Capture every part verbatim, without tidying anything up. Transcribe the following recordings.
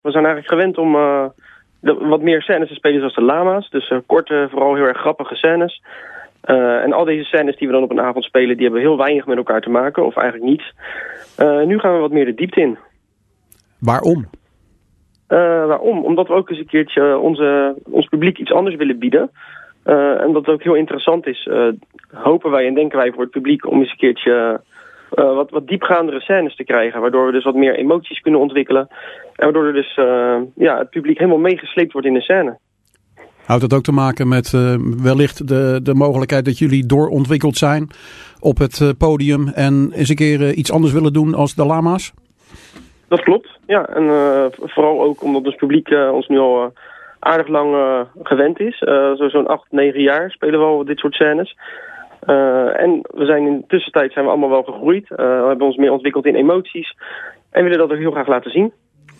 We zijn eigenlijk gewend om uh, de, wat meer scènes te spelen zoals de lama's. Dus uh, korte, vooral heel erg grappige scènes. Uh, en al deze scènes die we dan op een avond spelen, die hebben heel weinig met elkaar te maken. Of eigenlijk niets. Uh, nu gaan we wat meer de diepte in. Waarom? Uh, waarom? Omdat we ook eens een keertje onze, ons publiek iets anders willen bieden. Uh, en dat het ook heel interessant is, uh, hopen wij en denken wij voor het publiek om eens een keertje uh, wat, wat diepgaandere scènes te krijgen. Waardoor we dus wat meer emoties kunnen ontwikkelen. En waardoor er dus uh, ja, het publiek helemaal meegesleept wordt in de scène. Houdt dat ook te maken met uh, wellicht de, de mogelijkheid dat jullie doorontwikkeld zijn op het uh, podium en eens een keer uh, iets anders willen doen als de lama's? Dat klopt, ja. En uh, vooral ook omdat ons publiek uh, ons nu al uh, aardig lang uh, gewend is. Uh, zo, zo'n acht, negen jaar spelen we al dit soort scènes. Uh, en we zijn in de tussentijd zijn we allemaal wel gegroeid. Uh, we hebben ons meer ontwikkeld in emoties. En willen dat ook heel graag laten zien.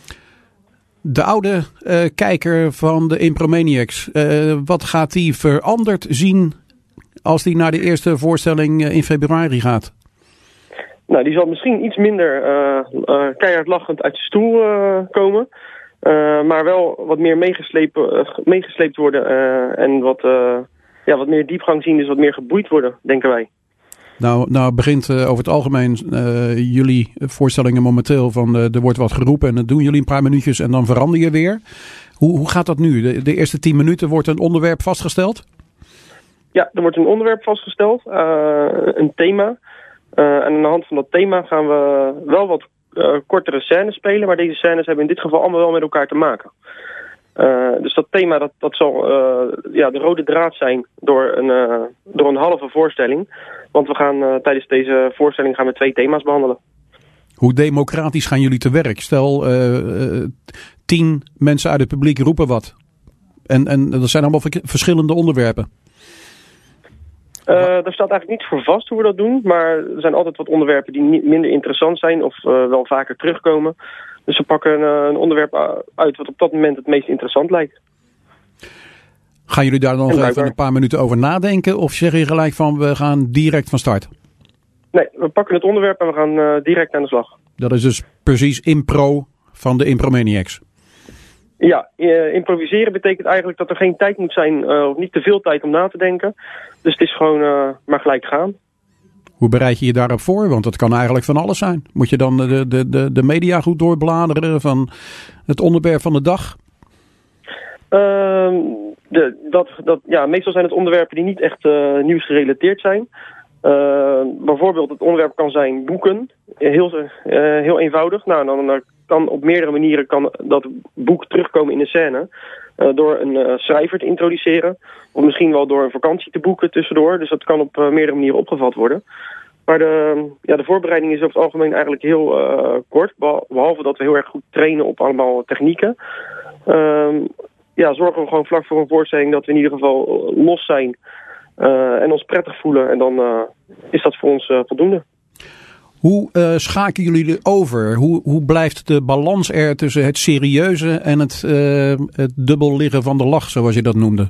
De oude uh, kijker van de Impromaniacs, uh, wat gaat die veranderd zien als die naar de eerste voorstelling uh, in februari gaat? Nou, die zal misschien iets minder uh, uh, keihard lachend uit zijn stoel uh, komen. Uh, maar wel wat meer meegesleept, uh, meegesleept worden uh, en wat, uh, ja, wat meer diepgang zien, dus wat meer geboeid worden, denken wij. Nou, nou begint uh, over het algemeen uh, jullie voorstellingen momenteel van uh, er wordt wat geroepen en dat doen jullie een paar minuutjes en dan verander je weer. Hoe, hoe gaat dat nu? De, de eerste tien minuten wordt een onderwerp vastgesteld? Ja, er wordt een onderwerp vastgesteld, uh, een thema. Uh, en aan de hand van dat thema gaan we wel wat uh, kortere scènes spelen, maar deze scènes hebben in dit geval allemaal wel met elkaar te maken. Uh, dus dat thema dat, dat zal uh, ja, de rode draad zijn door een, uh, door een halve voorstelling. Want we gaan uh, tijdens deze voorstelling gaan we twee thema's behandelen. Hoe democratisch gaan jullie te werk? Stel, uh, uh, tien mensen uit het publiek roepen wat. En, en dat zijn allemaal verschillende onderwerpen. Uh, daar staat eigenlijk niet voor vast hoe we dat doen. Maar er zijn altijd wat onderwerpen die niet minder interessant zijn of uh, wel vaker terugkomen. Dus we pakken een, een onderwerp uit wat op dat moment het meest interessant lijkt. Gaan jullie daar dan nog even een paar minuten over nadenken? Of zeg je gelijk van we gaan direct van start? Nee, we pakken het onderwerp en we gaan uh, direct aan de slag. Dat is dus precies impro van de Impromaniacs. Ja, uh, improviseren betekent eigenlijk dat er geen tijd moet zijn, uh, of niet te veel tijd om na te denken. Dus het is gewoon uh, maar gelijk gaan. Hoe bereid je je daarop voor? Want dat kan eigenlijk van alles zijn. Moet je dan de, de, de, de media goed doorbladeren van het onderwerp van de dag? Uh, de, dat, dat, ja, meestal zijn het onderwerpen die niet echt uh, nieuwsgerelateerd zijn. Uh, bijvoorbeeld het onderwerp kan zijn boeken. Heel, uh, heel eenvoudig. Nou, dan uh, kan op meerdere manieren kan dat boek terugkomen in de scène. Uh, door een uh, schrijver te introduceren. Of misschien wel door een vakantie te boeken tussendoor. Dus dat kan op uh, meerdere manieren opgevat worden. Maar de, ja, de voorbereiding is over het algemeen eigenlijk heel uh, kort. Behalve dat we heel erg goed trainen op allemaal technieken. Uh, ja, zorgen we gewoon vlak voor een voorstelling dat we in ieder geval los zijn. Uh, en ons prettig voelen. En dan uh, is dat voor ons uh, voldoende. Hoe uh, schakelen jullie over? Hoe, hoe blijft de balans er tussen het serieuze en het, uh, het dubbel liggen van de lach, zoals je dat noemde?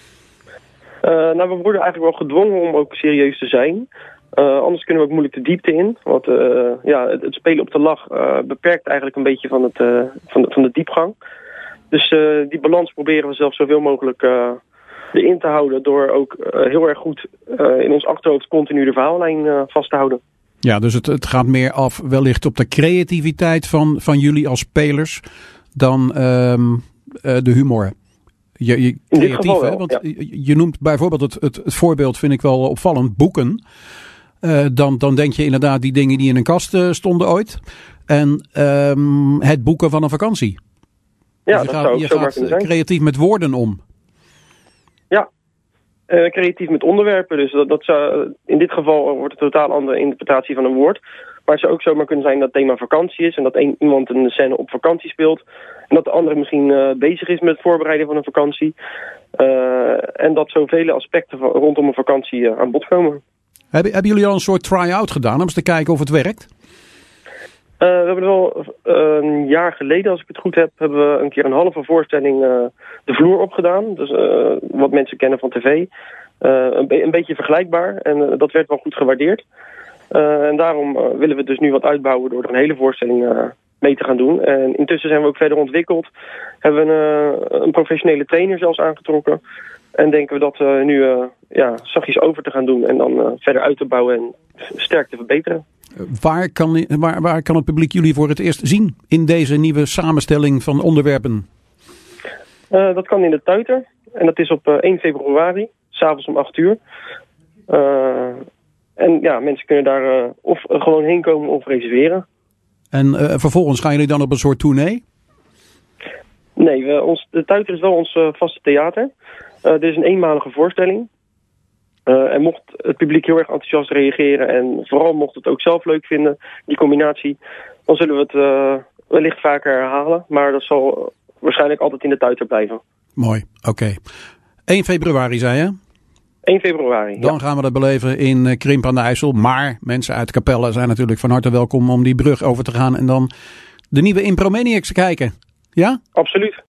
Uh, nou, we worden eigenlijk wel gedwongen om ook serieus te zijn. Uh, anders kunnen we ook moeilijk de diepte in. Want uh, ja, het, het spelen op de lach uh, beperkt eigenlijk een beetje van, het, uh, van, de, van de diepgang. Dus uh, die balans proberen we zelf zoveel mogelijk uh, erin te houden. Door ook uh, heel erg goed uh, in ons achterhoofd continu de verhaallijn uh, vast te houden. Ja, dus het, het gaat meer af wellicht op de creativiteit van, van jullie als spelers dan um, uh, de humor. Je, je, creatief, geval wel, hè? Want ja. je, je noemt bijvoorbeeld het, het, het voorbeeld, vind ik wel opvallend, boeken. Uh, dan, dan denk je inderdaad die dingen die in een kast uh, stonden ooit. En um, het boeken van een vakantie. Ja, dus je dat gaat, zou ook je zomaar gaat kunnen zijn. Creatief met woorden om. Ja, uh, creatief met onderwerpen. Dus dat, dat zou, in dit geval wordt het een totaal andere interpretatie van een woord. Maar het zou ook zomaar kunnen zijn dat het thema vakantie is. En dat een, iemand een scène op vakantie speelt. En dat de andere misschien uh, bezig is met het voorbereiden van een vakantie. Uh, en dat zoveel aspecten van, rondom een vakantie uh, aan bod komen. Hebben, hebben jullie al een soort try-out gedaan om eens te kijken of het werkt? Uh, we hebben er wel uh, een jaar geleden, als ik het goed heb, hebben we een keer een halve voorstelling uh, de vloer opgedaan. Dus uh, wat mensen kennen van tv. Uh, een, be- een beetje vergelijkbaar en uh, dat werd wel goed gewaardeerd. Uh, en daarom uh, willen we dus nu wat uitbouwen door er een hele voorstelling uh, mee te gaan doen. En intussen zijn we ook verder ontwikkeld. Hebben we een, uh, een professionele trainer zelfs aangetrokken. En denken we dat uh, nu uh, ja, zachtjes over te gaan doen. En dan uh, verder uit te bouwen en sterk te verbeteren. Waar kan, waar, waar kan het publiek jullie voor het eerst zien in deze nieuwe samenstelling van onderwerpen? Uh, dat kan in de Tuiter. En dat is op uh, één februari, 's avonds om acht uur. Uh, en ja, mensen kunnen daar uh, of uh, gewoon heen komen of reserveren. En uh, vervolgens gaan jullie dan op een soort tournee? Nee, we, ons, de Tuiter is wel ons uh, vaste theater. Uh, dit is een eenmalige voorstelling. Uh, en mocht het publiek heel erg enthousiast reageren en vooral mocht het ook zelf leuk vinden, die combinatie, dan zullen we het uh, wellicht vaker herhalen. Maar dat zal waarschijnlijk altijd in de Tuiter blijven. Mooi, oké. Okay. één februari zei je? één februari, Dan ja. gaan we dat beleven in Krimp aan de IJssel. Maar mensen uit Capelle zijn natuurlijk van harte welkom om die brug over te gaan en dan de nieuwe Impromaniacs te kijken. Ja? Absoluut.